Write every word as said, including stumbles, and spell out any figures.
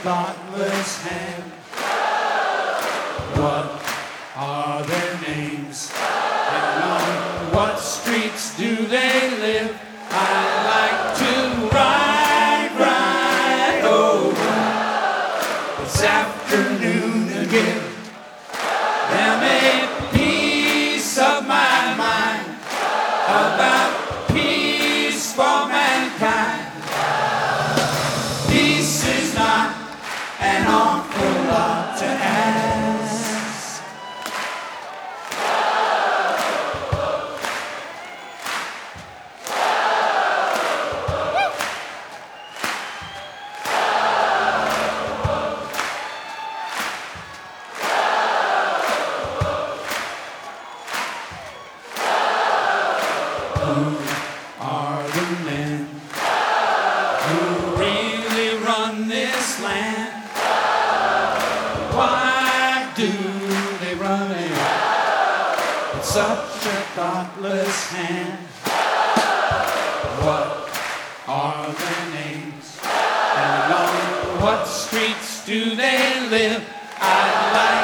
thoughtless hand. What are their names? And on what streets do they live? I'd like to ride, ride over this afternoon again. Them a piece of my mind about peace for mankind. Peace is not an awful lot to ask. Who are the men who really run this land? Why do they run it with such a thoughtless hand? What are their names? And on what streets do they live? I'd like